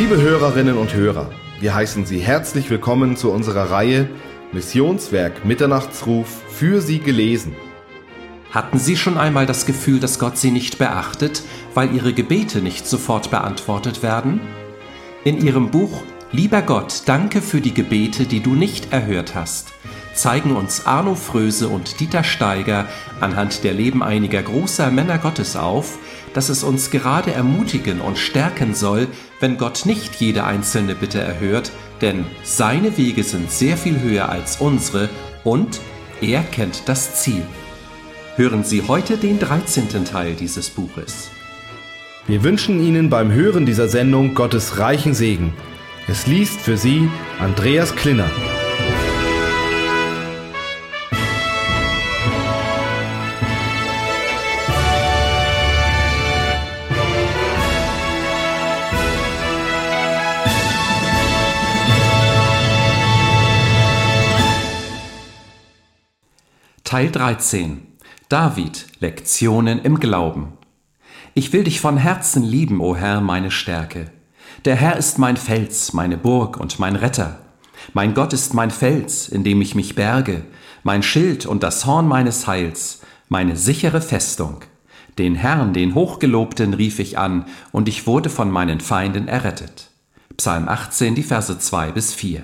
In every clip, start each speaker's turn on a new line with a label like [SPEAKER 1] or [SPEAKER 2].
[SPEAKER 1] Liebe Hörerinnen und Hörer, wir heißen Sie herzlich willkommen zu unserer Reihe Missionswerk Mitternachtsruf für Sie gelesen.
[SPEAKER 2] Hatten Sie schon einmal das Gefühl, dass Gott Sie nicht beachtet, weil Ihre Gebete nicht sofort beantwortet werden? In Ihrem Buch »Lieber Gott, danke für die Gebete, die du nicht erhört hast« zeigen uns Arno Fröse und Dieter Steiger anhand der Leben einiger großer Männer Gottes auf, dass es uns gerade ermutigen und stärken soll, wenn Gott nicht jede einzelne Bitte erhört, denn seine Wege sind sehr viel höher als unsere und er kennt das Ziel. Hören Sie heute den 13. Teil dieses Buches.
[SPEAKER 1] Wir wünschen Ihnen beim Hören dieser Sendung Gottes reichen Segen. Es liest für Sie Andreas Klinner.
[SPEAKER 2] Teil 13. David, Lektionen im Glauben. Ich will dich von Herzen lieben, o Herr, meine Stärke. Der Herr ist mein Fels, meine Burg und mein Retter. Mein Gott ist mein Fels, in dem ich mich berge, mein Schild und das Horn meines Heils, meine sichere Festung. Den Herrn, den Hochgelobten, rief ich an, und ich wurde von meinen Feinden errettet. Psalm 18, die Verse 2-4.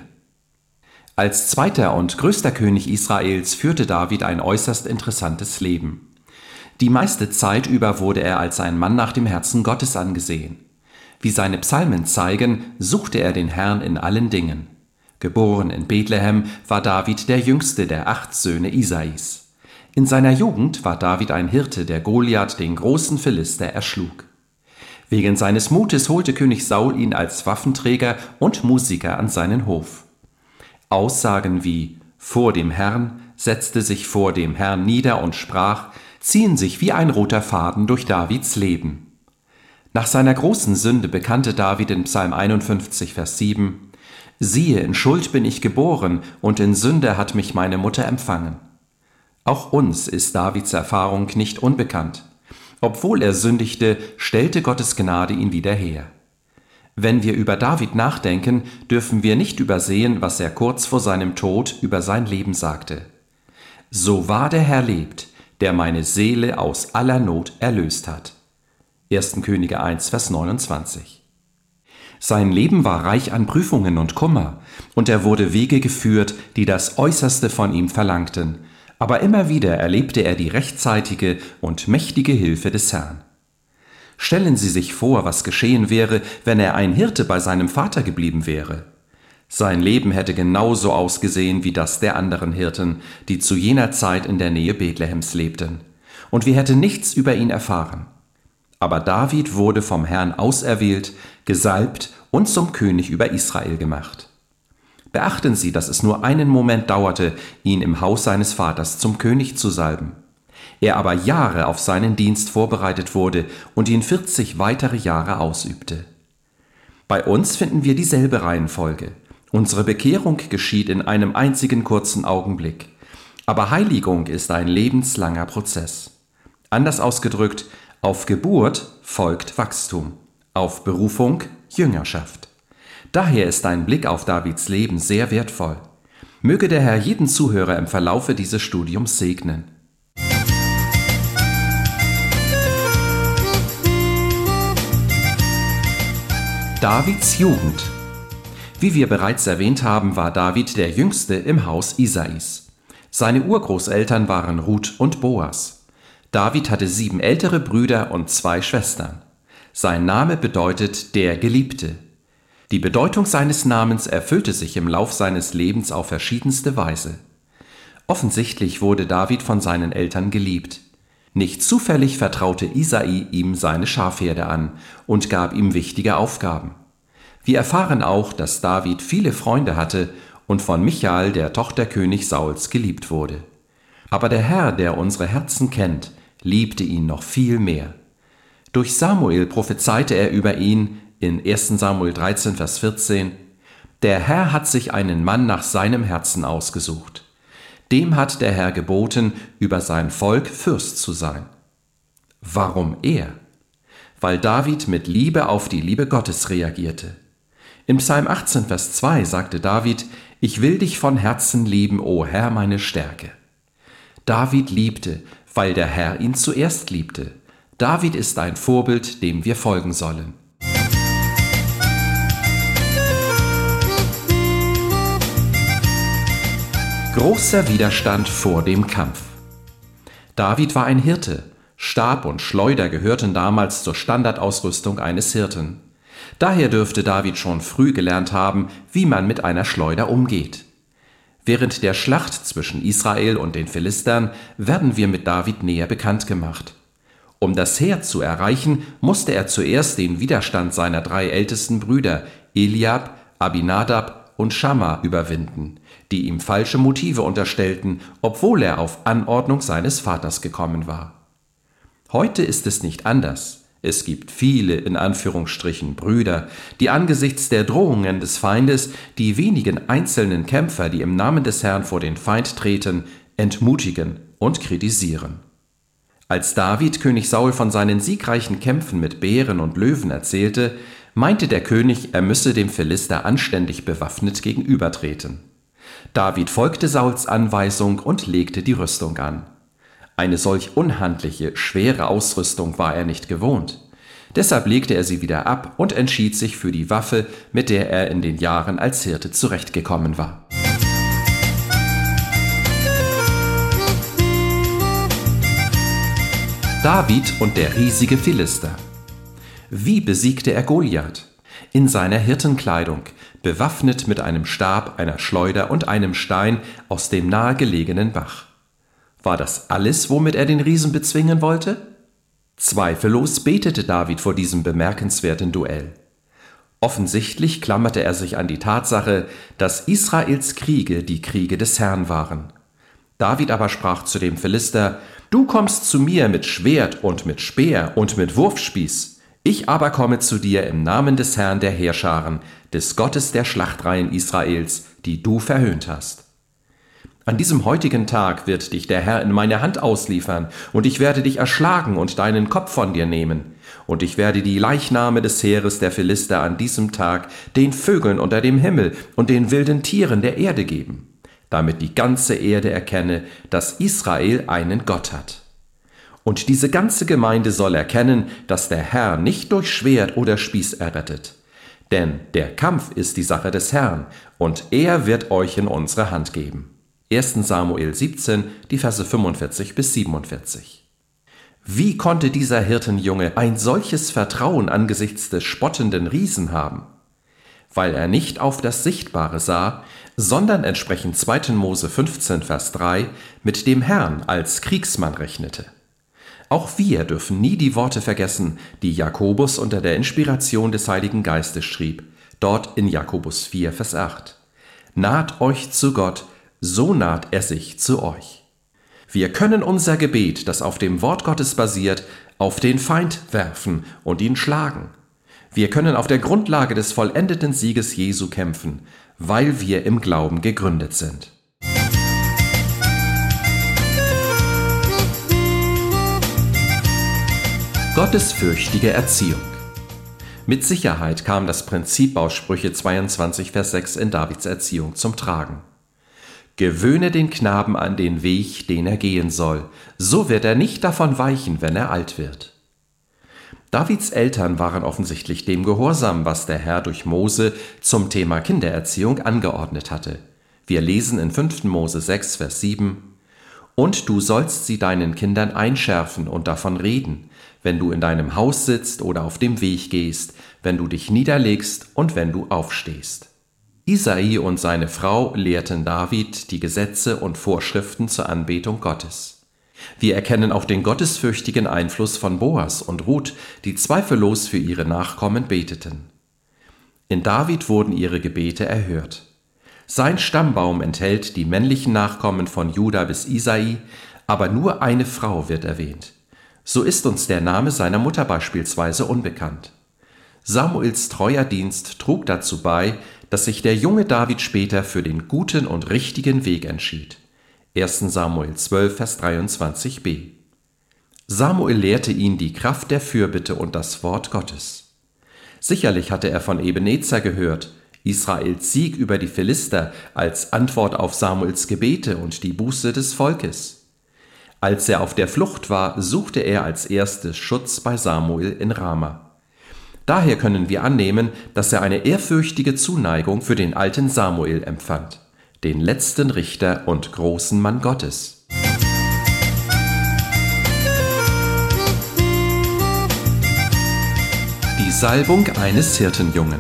[SPEAKER 2] Als zweiter und größter König Israels führte David ein äußerst interessantes Leben. Die meiste Zeit über wurde er als ein Mann nach dem Herzen Gottes angesehen. Wie seine Psalmen zeigen, suchte er den Herrn in allen Dingen. Geboren in Bethlehem war David der jüngste der 8 Söhne Isais. In seiner Jugend war David ein Hirte, der Goliath, den großen Philister, erschlug. Wegen seines Mutes holte König Saul ihn als Waffenträger und Musiker an seinen Hof. Aussagen wie »vor dem Herrn«, setzte sich vor dem Herrn nieder und sprach, ziehen sich wie ein roter Faden durch Davids Leben. Nach seiner großen Sünde bekannte David in Psalm 51, Vers 7, »Siehe, in Schuld bin ich geboren, und in Sünde hat mich meine Mutter empfangen.« Auch uns ist Davids Erfahrung nicht unbekannt. Obwohl er sündigte, stellte Gottes Gnade ihn wieder her. Wenn wir über David nachdenken, dürfen wir nicht übersehen, was er kurz vor seinem Tod über sein Leben sagte. »So wahr der Herr lebt, der meine Seele aus aller Not erlöst hat.« 1. Könige 1, Vers 29. Sein Leben war reich an Prüfungen und Kummer, und er wurde Wege geführt, die das Äußerste von ihm verlangten, aber immer wieder erlebte er die rechtzeitige und mächtige Hilfe des Herrn. Stellen Sie sich vor, was geschehen wäre, wenn er ein Hirte bei seinem Vater geblieben wäre. Sein Leben hätte genauso ausgesehen wie das der anderen Hirten, die zu jener Zeit in der Nähe Bethlehems lebten. Und wir hätten nichts über ihn erfahren. Aber David wurde vom Herrn auserwählt, gesalbt und zum König über Israel gemacht. Beachten Sie, dass es nur einen Moment dauerte, ihn im Haus seines Vaters zum König zu salben. Er aber Jahre auf seinen Dienst vorbereitet wurde und ihn 40 weitere Jahre ausübte. Bei uns finden wir dieselbe Reihenfolge. Unsere Bekehrung geschieht in einem einzigen kurzen Augenblick. Aber Heiligung ist ein lebenslanger Prozess. Anders ausgedrückt, auf Geburt folgt Wachstum, auf Berufung Jüngerschaft. Daher ist ein Blick auf Davids Leben sehr wertvoll. Möge der Herr jeden Zuhörer im Verlaufe dieses Studiums segnen. Davids Jugend. Wie wir bereits erwähnt haben, war David der Jüngste im Haus Isais. Seine Urgroßeltern waren Ruth und Boas. David hatte 7 ältere Brüder und 2 Schwestern. Sein Name bedeutet der Geliebte. Die Bedeutung seines Namens erfüllte sich im Lauf seines Lebens auf verschiedenste Weise. Offensichtlich wurde David von seinen Eltern geliebt. Nicht zufällig vertraute Isai ihm seine Schafherde an und gab ihm wichtige Aufgaben. Wir erfahren auch, dass David viele Freunde hatte und von Michal, der Tochter König Sauls, geliebt wurde. Aber der Herr, der unsere Herzen kennt, liebte ihn noch viel mehr. Durch Samuel prophezeite er über ihn in 1. Samuel 13, Vers 14, »Der Herr hat sich einen Mann nach seinem Herzen ausgesucht. Dem hat der Herr geboten, über sein Volk Fürst zu sein.« Warum er? Weil David mit Liebe auf die Liebe Gottes reagierte. In Psalm 18, Vers 2 sagte David: Ich will dich von Herzen lieben, o Herr, meine Stärke. David liebte, weil der Herr ihn zuerst liebte. David ist ein Vorbild, dem wir folgen sollen. Großer Widerstand vor dem Kampf. David war ein Hirte. Stab und Schleuder gehörten damals zur Standardausrüstung eines Hirten. Daher dürfte David schon früh gelernt haben, wie man mit einer Schleuder umgeht. Während der Schlacht zwischen Israel und den Philistern werden wir mit David näher bekannt gemacht. Um das Heer zu erreichen, musste er zuerst den Widerstand seiner 3 ältesten Brüder Eliab, Abinadab und Schamma überwinden, die ihm falsche Motive unterstellten, obwohl er auf Anordnung seines Vaters gekommen war. Heute ist es nicht anders. Es gibt viele, in Anführungsstrichen, Brüder, die angesichts der Drohungen des Feindes die wenigen einzelnen Kämpfer, die im Namen des Herrn vor den Feind treten, entmutigen und kritisieren. Als David König Saul von seinen siegreichen Kämpfen mit Bären und Löwen erzählte, meinte der König, er müsse dem Philister anständig bewaffnet gegenübertreten. David folgte Sauls Anweisung und legte die Rüstung an. Eine solch unhandliche, schwere Ausrüstung war er nicht gewohnt. Deshalb legte er sie wieder ab und entschied sich für die Waffe, mit der er in den Jahren als Hirte zurechtgekommen war. David und der riesige Philister. Wie besiegte er Goliath? In seiner Hirtenkleidung, bewaffnet mit einem Stab, einer Schleuder und einem Stein aus dem nahegelegenen Bach. War das alles, womit er den Riesen bezwingen wollte? Zweifellos betete David vor diesem bemerkenswerten Duell. Offensichtlich klammerte er sich an die Tatsache, dass Israels Kriege die Kriege des Herrn waren. David aber sprach zu dem Philister: Du kommst zu mir mit Schwert und mit Speer und mit Wurfspieß. Ich aber komme zu dir im Namen des Herrn der Heerscharen, des Gottes der Schlachtreihen Israels, die du verhöhnt hast. An diesem heutigen Tag wird dich der Herr in meine Hand ausliefern, und ich werde dich erschlagen und deinen Kopf von dir nehmen. Und ich werde die Leichname des Heeres der Philister an diesem Tag den Vögeln unter dem Himmel und den wilden Tieren der Erde geben, damit die ganze Erde erkenne, dass Israel einen Gott hat. Und diese ganze Gemeinde soll erkennen, dass der Herr nicht durch Schwert oder Spieß errettet. Denn der Kampf ist die Sache des Herrn, und er wird euch in unsere Hand geben. 1. Samuel 17, die Verse 45 bis 47. Wie konnte dieser Hirtenjunge ein solches Vertrauen angesichts des spottenden Riesen haben? Weil er nicht auf das Sichtbare sah, sondern entsprechend 2. Mose 15, Vers 3 mit dem Herrn als Kriegsmann rechnete. Auch wir dürfen nie die Worte vergessen, die Jakobus unter der Inspiration des Heiligen Geistes schrieb, dort in Jakobus 4, Vers 8. Naht euch zu Gott, so naht er sich zu euch. Wir können unser Gebet, das auf dem Wort Gottes basiert, auf den Feind werfen und ihn schlagen. Wir können auf der Grundlage des vollendeten Sieges Jesu kämpfen, weil wir im Glauben gegründet sind. Gottesfürchtige Erziehung. Mit Sicherheit kam das Prinzip aus Sprüche 22, Vers 6 in Davids Erziehung zum Tragen. Gewöhne den Knaben an den Weg, den er gehen soll, so wird er nicht davon weichen, wenn er alt wird. Davids Eltern waren offensichtlich dem gehorsam, was der Herr durch Mose zum Thema Kindererziehung angeordnet hatte. Wir lesen in 5. Mose 6, Vers 7: Und du sollst sie deinen Kindern einschärfen und davon reden, wenn du in deinem Haus sitzt oder auf dem Weg gehst, wenn du dich niederlegst und wenn du aufstehst. Isai und seine Frau lehrten David die Gesetze und Vorschriften zur Anbetung Gottes. Wir erkennen auch den gottesfürchtigen Einfluss von Boas und Ruth, die zweifellos für ihre Nachkommen beteten. In David wurden ihre Gebete erhört. Sein Stammbaum enthält die männlichen Nachkommen von Juda bis Isai, aber nur eine Frau wird erwähnt. So ist uns der Name seiner Mutter beispielsweise unbekannt. Samuels treuer Dienst trug dazu bei, dass sich der junge David später für den guten und richtigen Weg entschied. 1. Samuel 12, Vers 23b. Samuel lehrte ihn die Kraft der Fürbitte und das Wort Gottes. Sicherlich hatte er von Ebenezer gehört, Israels Sieg über die Philister als Antwort auf Samuels Gebete und die Buße des Volkes. Als er auf der Flucht war, suchte er als erstes Schutz bei Samuel in Rama. Daher können wir annehmen, dass er eine ehrfürchtige Zuneigung für den alten Samuel empfand, den letzten Richter und großen Mann Gottes. Die Salbung eines Hirtenjungen.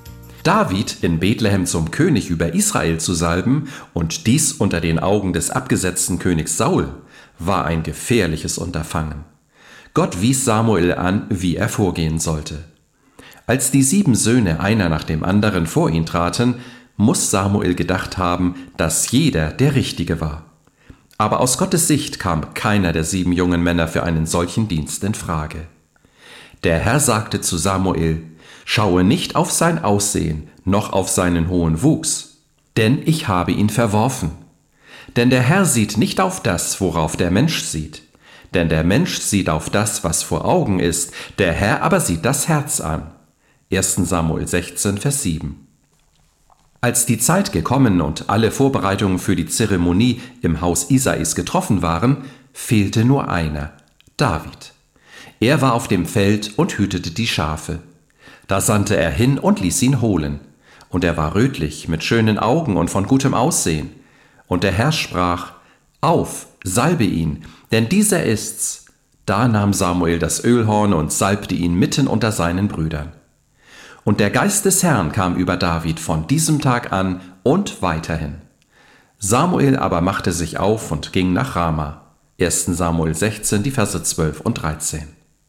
[SPEAKER 2] David in Bethlehem zum König über Israel zu salben und dies unter den Augen des abgesetzten Königs Saul, war ein gefährliches Unterfangen. Gott wies Samuel an, wie er vorgehen sollte. Als die 7 Söhne einer nach dem anderen vor ihn traten, muss Samuel gedacht haben, dass jeder der Richtige war. Aber aus Gottes Sicht kam keiner der 7 jungen Männer für einen solchen Dienst in Frage. Der Herr sagte zu Samuel: Schaue nicht auf sein Aussehen, noch auf seinen hohen Wuchs, denn ich habe ihn verworfen. Denn der Herr sieht nicht auf das, worauf der Mensch sieht. Denn der Mensch sieht auf das, was vor Augen ist, der Herr aber sieht das Herz an. 1. Samuel 16, Vers 7. Als die Zeit gekommen und alle Vorbereitungen für die Zeremonie im Haus Isais getroffen waren, fehlte nur einer: David. Er war auf dem Feld und hütete die Schafe. Da sandte er hin und ließ ihn holen. Und er war rötlich, mit schönen Augen und von gutem Aussehen. Und der Herr sprach: Auf, salbe ihn, denn dieser ist's. Da nahm Samuel das Ölhorn und salbte ihn mitten unter seinen Brüdern. Und der Geist des Herrn kam über David von diesem Tag an und weiterhin. Samuel aber machte sich auf und ging nach Rama. 1. Samuel 16, die Verse 12 und 13.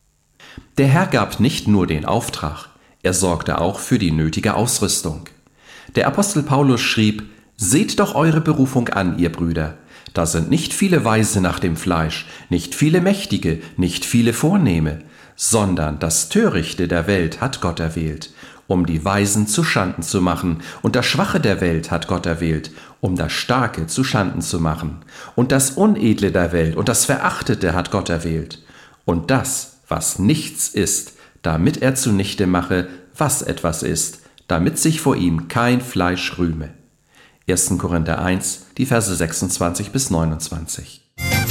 [SPEAKER 2] Der Herr gab nicht nur den Auftrag, er sorgte auch für die nötige Ausrüstung. Der Apostel Paulus schrieb: Seht doch eure Berufung an, ihr Brüder. Da sind nicht viele Weise nach dem Fleisch, nicht viele Mächtige, nicht viele Vornehme, sondern das Törichte der Welt hat Gott erwählt, um die Weisen zu Schanden zu machen, und das Schwache der Welt hat Gott erwählt, um das Starke zu Schanden zu machen, und das Unedle der Welt und das Verachtete hat Gott erwählt, und das, was nichts ist, damit er zunichte mache, was etwas ist, damit sich vor ihm kein Fleisch rühme. 1. Korinther 1, die Verse 26 bis 29.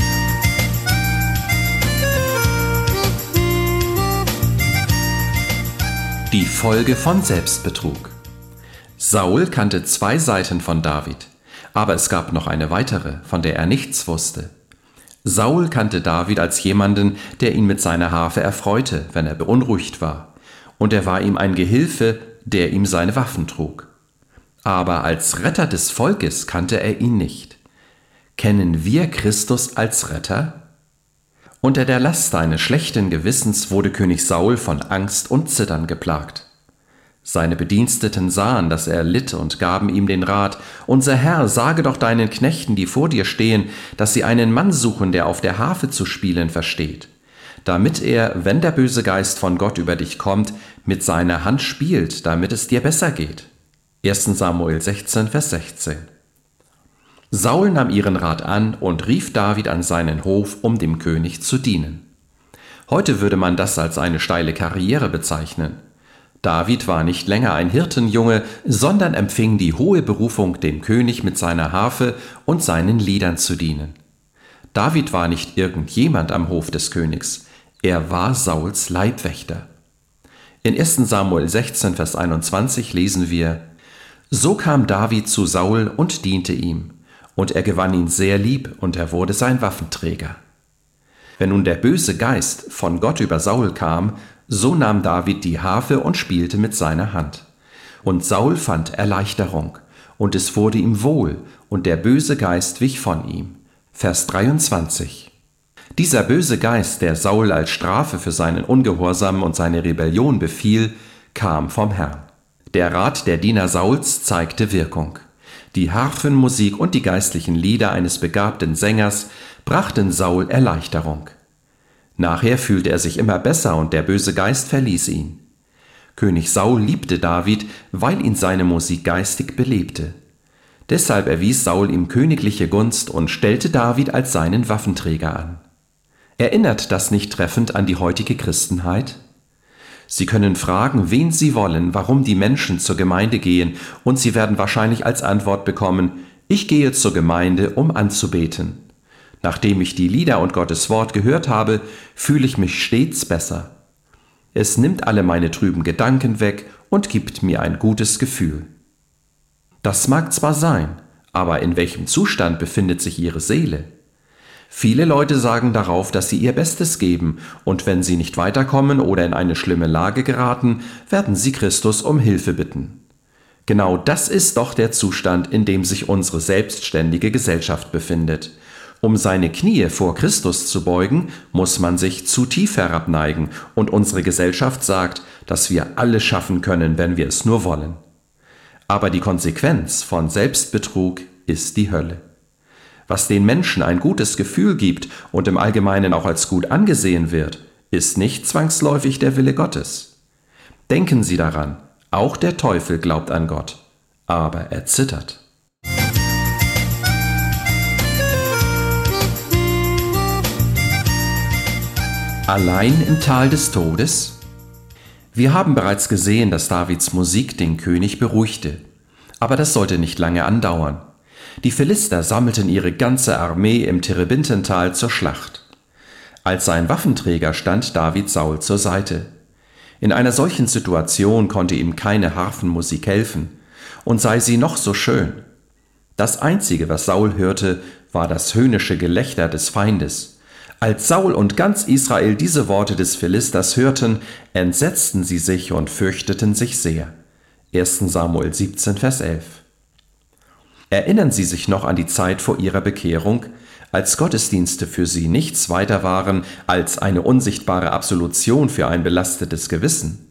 [SPEAKER 2] Die Folge von Selbstbetrug. Saul kannte 2 Seiten von David, aber es gab noch eine weitere, von der er nichts wusste. Saul kannte David als jemanden, der ihn mit seiner Harfe erfreute, wenn er beunruhigt war, und er war ihm ein Gehilfe, der ihm seine Waffen trug. Aber als Retter des Volkes kannte er ihn nicht. Kennen wir Christus als Retter? Unter der Last eines schlechten Gewissens wurde König Saul von Angst und Zittern geplagt. Seine Bediensteten sahen, dass er litt, und gaben ihm den Rat: Unser Herr, sage doch deinen Knechten, die vor dir stehen, dass sie einen Mann suchen, der auf der Harfe zu spielen versteht, damit er, wenn der böse Geist von Gott über dich kommt, mit seiner Hand spielt, damit es dir besser geht. 1. Samuel 16, Vers 16. Saul nahm ihren Rat an und rief David an seinen Hof, um dem König zu dienen. Heute würde man das als eine steile Karriere bezeichnen. David war nicht länger ein Hirtenjunge, sondern empfing die hohe Berufung, dem König mit seiner Harfe und seinen Liedern zu dienen. David war nicht irgendjemand am Hof des Königs, er war Sauls Leibwächter. In 1. Samuel 16, Vers 21 lesen wir: So kam David zu Saul und diente ihm, und er gewann ihn sehr lieb, und er wurde sein Waffenträger. Wenn nun der böse Geist von Gott über Saul kam, so nahm David die Harfe und spielte mit seiner Hand. Und Saul fand Erleichterung, und es wurde ihm wohl, und der böse Geist wich von ihm. Vers 23. Dieser böse Geist, der Saul als Strafe für seinen Ungehorsam und seine Rebellion befiel, kam vom Herrn. Der Rat der Diener Sauls zeigte Wirkung. Die Harfenmusik und die geistlichen Lieder eines begabten Sängers brachten Saul Erleichterung. Nachher fühlte er sich immer besser, und der böse Geist verließ ihn. König Saul liebte David, weil ihn seine Musik geistig belebte. Deshalb erwies Saul ihm königliche Gunst und stellte David als seinen Waffenträger an. Erinnert das nicht treffend an die heutige Christenheit? Sie können fragen, wen Sie wollen, warum die Menschen zur Gemeinde gehen, und Sie werden wahrscheinlich als Antwort bekommen: Ich gehe zur Gemeinde, um anzubeten. Nachdem ich die Lieder und Gottes Wort gehört habe, fühle ich mich stets besser. Es nimmt alle meine trüben Gedanken weg und gibt mir ein gutes Gefühl. Das mag zwar sein, aber in welchem Zustand befindet sich Ihre Seele? Viele Leute sagen darauf, dass sie ihr Bestes geben, und wenn sie nicht weiterkommen oder in eine schlimme Lage geraten, werden sie Christus um Hilfe bitten. Genau das ist doch der Zustand, in dem sich unsere selbstständige Gesellschaft befindet. Um seine Knie vor Christus zu beugen, muss man sich zu tief herabneigen, und unsere Gesellschaft sagt, dass wir alles schaffen können, wenn wir es nur wollen. Aber die Konsequenz von Selbstbetrug ist die Hölle. Was den Menschen ein gutes Gefühl gibt und im Allgemeinen auch als gut angesehen wird, ist nicht zwangsläufig der Wille Gottes. Denken Sie daran, auch der Teufel glaubt an Gott, aber er zittert. Allein im Tal des Todes? Wir haben bereits gesehen, dass Davids Musik den König beruhigte. Aber das sollte nicht lange andauern. Die Philister sammelten ihre ganze Armee im Terebintental zur Schlacht. Als sein Waffenträger stand David Saul zur Seite. In einer solchen Situation konnte ihm keine Harfenmusik helfen, und sei sie noch so schön. Das Einzige, was Saul hörte, war das höhnische Gelächter des Feindes. Als Saul und ganz Israel diese Worte des Philisters hörten, entsetzten sie sich und fürchteten sich sehr. 1. Samuel 17, Vers 11. Erinnern Sie sich noch an die Zeit vor Ihrer Bekehrung, als Gottesdienste für Sie nichts weiter waren als eine unsichtbare Absolution für ein belastetes Gewissen?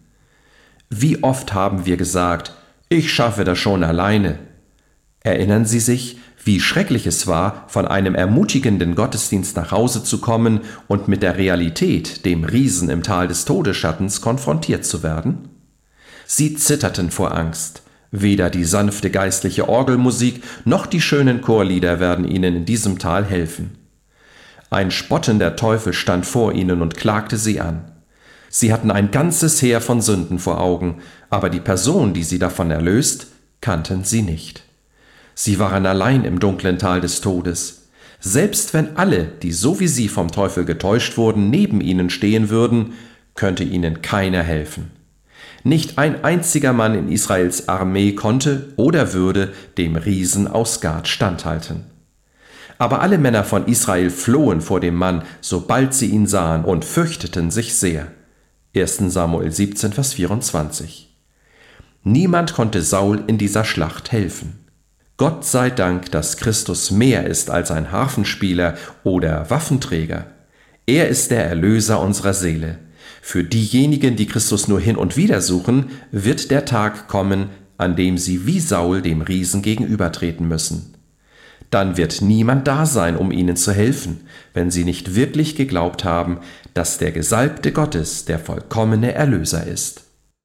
[SPEAKER 2] Wie oft haben wir gesagt: Ich schaffe das schon alleine. Erinnern Sie sich, wie schrecklich es war, von einem ermutigenden Gottesdienst nach Hause zu kommen und mit der Realität, dem Riesen im Tal des Todesschattens, konfrontiert zu werden? Sie zitterten vor Angst. Weder die sanfte geistliche Orgelmusik noch die schönen Chorlieder werden ihnen in diesem Tal helfen. Ein spottender Teufel stand vor ihnen und klagte sie an. Sie hatten ein ganzes Heer von Sünden vor Augen, aber die Person, die sie davon erlöst, kannten sie nicht. Sie waren allein im dunklen Tal des Todes. Selbst wenn alle, die so wie sie vom Teufel getäuscht wurden, neben ihnen stehen würden, könnte ihnen keiner helfen. Nicht ein einziger Mann in Israels Armee konnte oder würde dem Riesen aus Gad standhalten. Aber alle Männer von Israel flohen vor dem Mann, sobald sie ihn sahen, und fürchteten sich sehr. 1. Samuel 17, Vers 24. Niemand konnte Saul in dieser Schlacht helfen. Gott sei Dank, dass Christus mehr ist als ein Harfenspieler oder Waffenträger. Er ist der Erlöser unserer Seele. Für diejenigen, die Christus nur hin und wieder suchen, wird der Tag kommen, an dem sie wie Saul dem Riesen gegenübertreten müssen. Dann wird niemand da sein, um ihnen zu helfen, wenn sie nicht wirklich geglaubt haben, dass der Gesalbte Gottes der vollkommene Erlöser ist.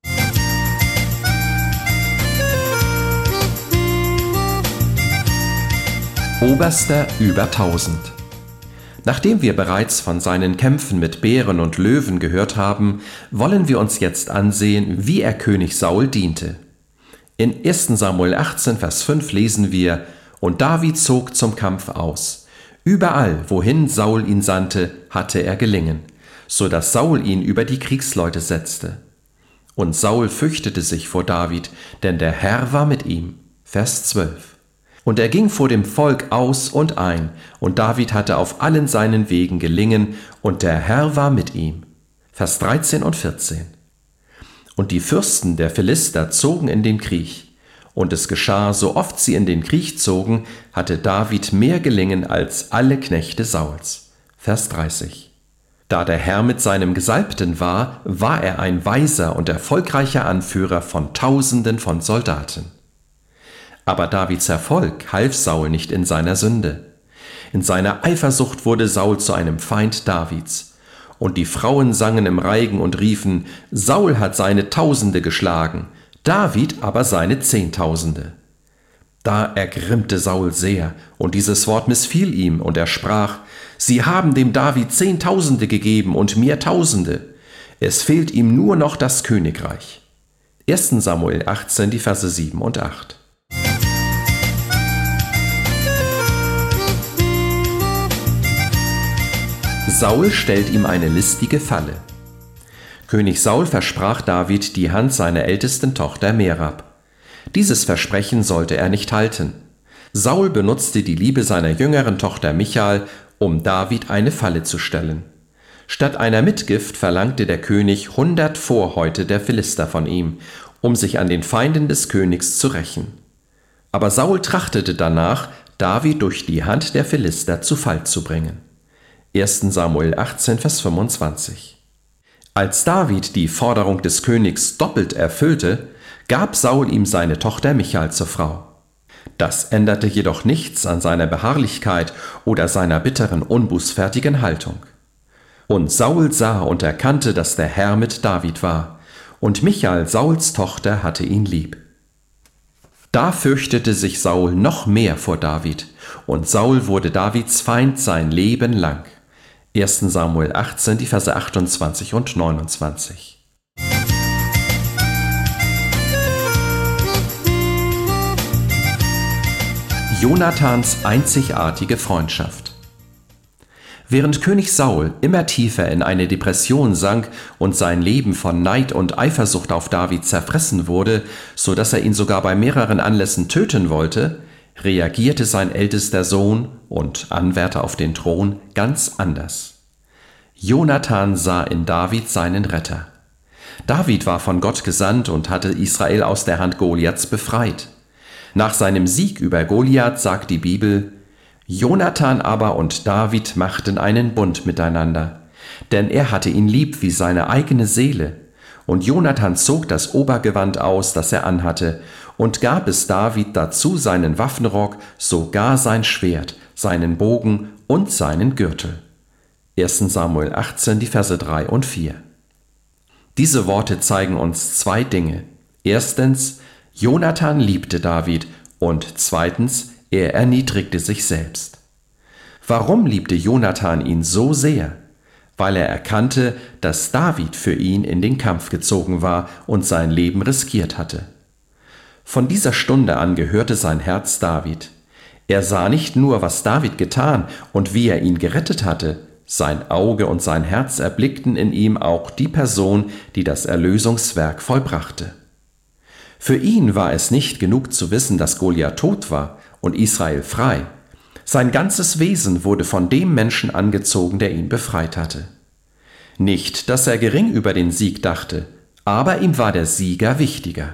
[SPEAKER 2] Oberster über 1000. Nachdem wir bereits von seinen Kämpfen mit Bären und Löwen gehört haben, wollen wir uns jetzt ansehen, wie er König Saul diente. In 1. Samuel 18, Vers 5 lesen wir: Und David zog zum Kampf aus. Überall, wohin Saul ihn sandte, hatte er gelingen, so dass Saul ihn über die Kriegsleute setzte. Und Saul fürchtete sich vor David, denn der Herr war mit ihm. Vers 12. Und er ging vor dem Volk aus und ein, und David hatte auf allen seinen Wegen gelingen, und der Herr war mit ihm. Vers 13 und 14. Und die Fürsten der Philister zogen in den Krieg. Und es geschah, so oft sie in den Krieg zogen, hatte David mehr gelingen als alle Knechte Sauls. Vers 30. Da der Herr mit seinem Gesalbten war, war er ein weiser und erfolgreicher Anführer von Tausenden von Soldaten. Aber Davids Erfolg half Saul nicht in seiner Sünde. In seiner Eifersucht wurde Saul zu einem Feind Davids. Und die Frauen sangen im Reigen und riefen: Saul hat seine Tausende geschlagen, David aber seine Zehntausende. Da ergrimmte Saul sehr, und dieses Wort missfiel ihm, und er sprach: Sie haben dem David Zehntausende gegeben und mir Tausende. Es fehlt ihm nur noch das Königreich. 1. Samuel 18, die Verse 7 und 8. Saul stellt ihm eine listige Falle. König Saul versprach David die Hand seiner ältesten Tochter Merab. Dieses Versprechen sollte er nicht halten. Saul benutzte die Liebe seiner jüngeren Tochter Michal, um David eine Falle zu stellen. Statt einer Mitgift verlangte der König 100 Vorhäute der Philister von ihm, um sich an den Feinden des Königs zu rächen. Aber Saul trachtete danach, David durch die Hand der Philister zu Fall zu bringen. 1. Samuel 18, Vers 25. Als David die Forderung des Königs doppelt erfüllte, gab Saul ihm seine Tochter Michal zur Frau. Das änderte jedoch nichts an seiner Beharrlichkeit oder seiner bitteren, unbußfertigen Haltung. Und Saul sah und erkannte, dass der Herr mit David war, und Michal, Sauls Tochter, hatte ihn lieb. Da fürchtete sich Saul noch mehr vor David, und Saul wurde Davids Feind sein Leben lang. 1. Samuel 18, die Verse 28 und 29. Jonathans einzigartige Freundschaft. Während König Saul immer tiefer in eine Depression sank und sein Leben von Neid und Eifersucht auf David zerfressen wurde, so dass er ihn sogar bei mehreren Anlässen töten wollte, reagierte sein ältester Sohn und Anwärter auf den Thron ganz anders. Jonathan sah in David seinen Retter. David war von Gott gesandt und hatte Israel aus der Hand Goliaths befreit. Nach seinem Sieg über Goliath sagt die Bibel: Jonathan aber und David machten einen Bund miteinander, denn er hatte ihn lieb wie seine eigene Seele. Und Jonathan zog das Obergewand aus, das er anhatte, und gab es David dazu seinen Waffenrock, sogar sein Schwert, seinen Bogen und seinen Gürtel. 1. Samuel 18, die Verse 3 und 4. Diese Worte zeigen uns zwei Dinge. Erstens, Jonathan liebte David, und zweitens, er erniedrigte sich selbst. Warum liebte Jonathan ihn so sehr? Weil er erkannte, dass David für ihn in den Kampf gezogen war und sein Leben riskiert hatte. Von dieser Stunde an gehörte sein Herz David. Er sah nicht nur, was David getan und wie er ihn gerettet hatte, sein Auge und sein Herz erblickten in ihm auch die Person, die das Erlösungswerk vollbrachte. Für ihn war es nicht genug zu wissen, dass Goliath tot war und Israel frei. Sein ganzes Wesen wurde von dem Menschen angezogen, der ihn befreit hatte. Nicht, dass er gering über den Sieg dachte, aber ihm war der Sieger wichtiger.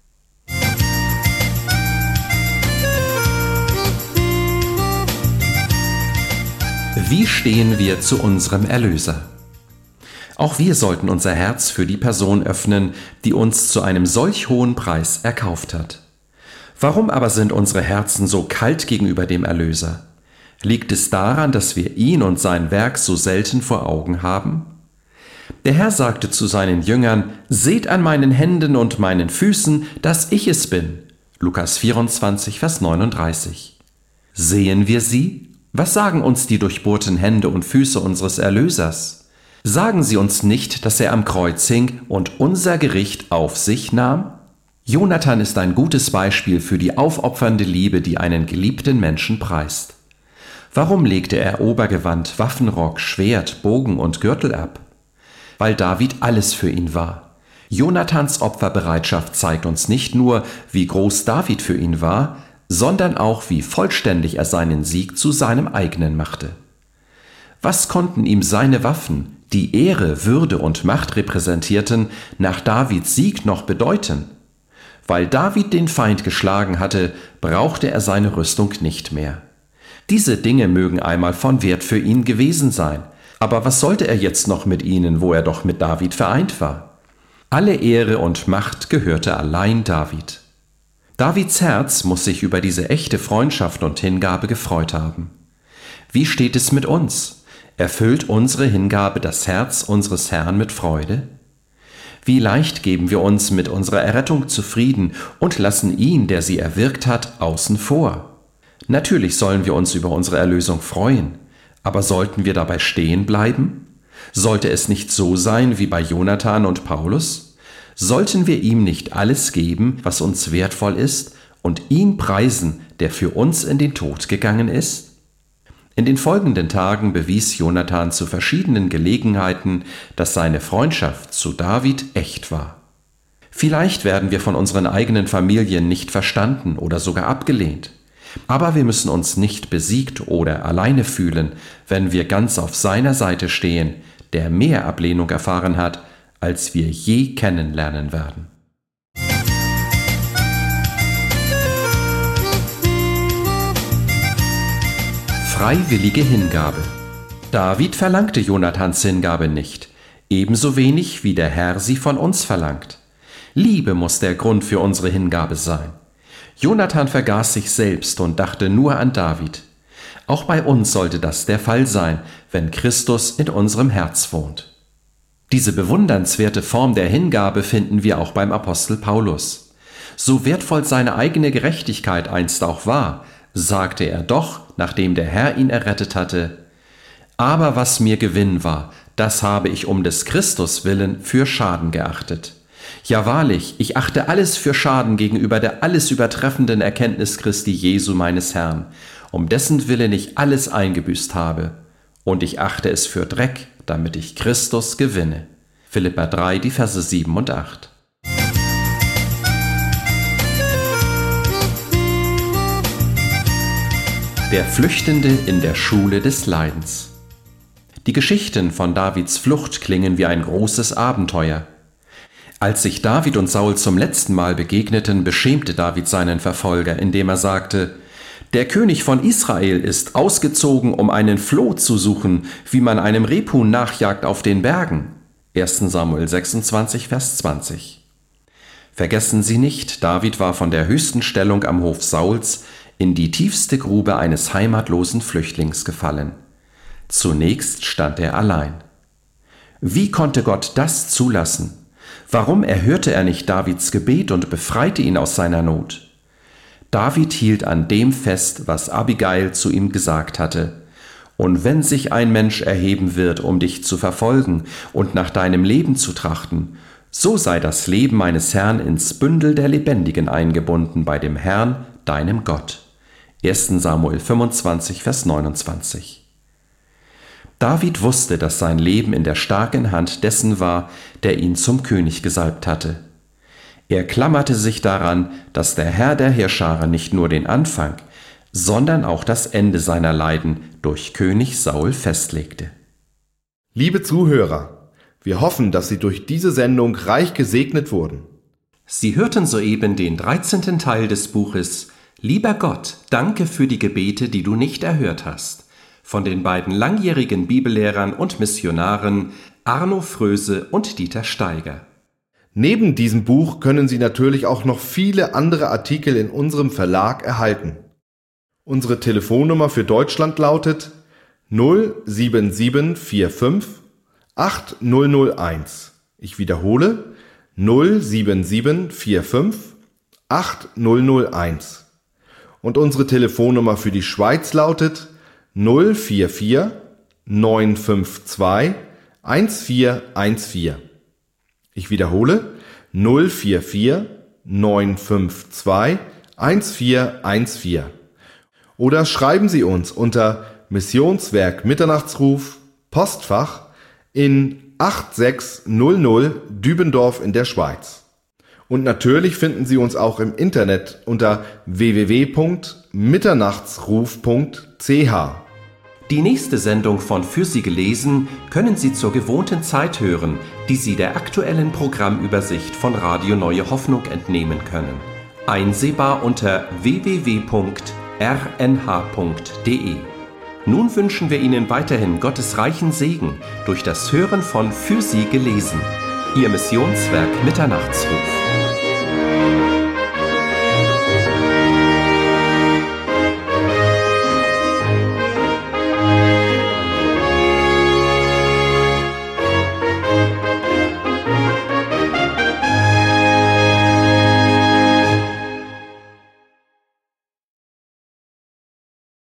[SPEAKER 2] Wie stehen wir zu unserem Erlöser? Auch wir sollten unser Herz für die Person öffnen, die uns zu einem solch hohen Preis erkauft hat. Warum aber sind unsere Herzen so kalt gegenüber dem Erlöser? Liegt es daran, dass wir ihn und sein Werk so selten vor Augen haben? Der Herr sagte zu seinen Jüngern: Seht an meinen Händen und meinen Füßen, dass ich es bin. Lukas 24, Vers 39. Sehen wir sie? Was sagen uns die durchbohrten Hände und Füße unseres Erlösers? Sagen sie uns nicht, dass er am Kreuz hing und unser Gericht auf sich nahm? Jonathan ist ein gutes Beispiel für die aufopfernde Liebe, die einen geliebten Menschen preist. Warum legte er Obergewand, Waffenrock, Schwert, Bogen und Gürtel ab? Weil David alles für ihn war. Jonathans Opferbereitschaft zeigt uns nicht nur, wie groß David für ihn war, sondern auch, wie vollständig er seinen Sieg zu seinem eigenen machte. Was konnten ihm seine Waffen, die Ehre, Würde und Macht repräsentierten, nach Davids Sieg noch bedeuten? Weil David den Feind geschlagen hatte, brauchte er seine Rüstung nicht mehr. Diese Dinge mögen einmal von Wert für ihn gewesen sein, aber was sollte er jetzt noch mit ihnen, wo er doch mit David vereint war? Alle Ehre und Macht gehörte allein David. Davids Herz muss sich über diese echte Freundschaft und Hingabe gefreut haben. Wie steht es mit uns? Erfüllt unsere Hingabe das Herz unseres Herrn mit Freude? Wie leicht geben wir uns mit unserer Errettung zufrieden und lassen ihn, der sie erwirkt hat, außen vor. Natürlich sollen wir uns über unsere Erlösung freuen, aber sollten wir dabei stehen bleiben? Sollte es nicht so sein wie bei Jonathan und Paulus? Sollten wir ihm nicht alles geben, was uns wertvoll ist, und ihn preisen, der für uns in den Tod gegangen ist? In den folgenden Tagen bewies Jonathan zu verschiedenen Gelegenheiten, dass seine Freundschaft zu David echt war. Vielleicht werden wir von unseren eigenen Familien nicht verstanden oder sogar abgelehnt. Aber wir müssen uns nicht besiegt oder alleine fühlen, wenn wir ganz auf seiner Seite stehen, der mehr Ablehnung erfahren hat, als wir je kennenlernen werden. Freiwillige Hingabe. David verlangte Jonathans Hingabe nicht, ebenso wenig wie der Herr sie von uns verlangt. Liebe muss der Grund für unsere Hingabe sein. Jonathan vergaß sich selbst und dachte nur an David. Auch bei uns sollte das der Fall sein, wenn Christus in unserem Herz wohnt. Diese bewundernswerte Form der Hingabe finden wir auch beim Apostel Paulus. So wertvoll seine eigene Gerechtigkeit einst auch war, sagte er doch, nachdem der Herr ihn errettet hatte: Aber was mir Gewinn war, das habe ich um des Christus willen für Schaden geachtet. Ja wahrlich, ich achte alles für Schaden gegenüber der alles übertreffenden Erkenntnis Christi Jesu meines Herrn, um dessen Willen ich alles eingebüßt habe. Und ich achte es für Dreck, damit ich Christus gewinne. Philipper 3, die Verse 7 und 8. Der Flüchtende in der Schule des Leidens. Die Geschichten von Davids Flucht klingen wie ein großes Abenteuer. Als sich David und Saul zum letzten Mal begegneten, beschämte David seinen Verfolger, indem er sagte: Der König von Israel ist ausgezogen, um einen Floh zu suchen, wie man einem Rebhuhn nachjagt auf den Bergen. 1. Samuel 26, Vers 20. Vergessen Sie nicht, David war von der höchsten Stellung am Hof Sauls in die tiefste Grube eines heimatlosen Flüchtlings gefallen. Zunächst stand er allein. Wie konnte Gott das zulassen? Warum erhörte er nicht Davids Gebet und befreite ihn aus seiner Not? David hielt an dem fest, was Abigail zu ihm gesagt hatte: Und wenn sich ein Mensch erheben wird, um dich zu verfolgen und nach deinem Leben zu trachten, so sei das Leben meines Herrn ins Bündel der Lebendigen eingebunden bei dem Herrn, deinem Gott. 1. Samuel 25, Vers 29. David wusste, dass sein Leben in der starken Hand dessen war, der ihn zum König gesalbt hatte. Er klammerte sich daran, dass der Herr der Heerscharen nicht nur den Anfang, sondern auch das Ende seiner Leiden durch König Saul festlegte.
[SPEAKER 1] Liebe Zuhörer, wir hoffen, dass Sie durch diese Sendung reich gesegnet wurden.
[SPEAKER 2] Sie hörten soeben den 13. Teil des Buches »Lieber Gott, danke für die Gebete, die du nicht erhört hast« von den beiden langjährigen Bibellehrern und Missionaren Arno Fröse und Dieter Steiger.
[SPEAKER 1] Neben diesem Buch können Sie natürlich auch noch viele andere Artikel in unserem Verlag erhalten. Unsere Telefonnummer für Deutschland lautet 07745 8001. Ich wiederhole 07745 8001. Und unsere Telefonnummer für die Schweiz lautet 044 952 1414. Ich wiederhole 044 952 1414. Oder schreiben Sie uns unter Missionswerk Mitternachtsruf, Postfach in 8600 Dübendorf in der Schweiz. Und natürlich finden Sie uns auch im Internet unter www.mitternachtsruf.ch.
[SPEAKER 2] Die nächste Sendung von Für Sie gelesen können Sie zur gewohnten Zeit hören, die Sie der aktuellen Programmübersicht von Radio Neue Hoffnung entnehmen können. Einsehbar unter www.rnh.de. Nun wünschen wir Ihnen weiterhin Gottes reichen Segen durch das Hören von Für Sie gelesen. Ihr Missionswerk Mitternachtsruf.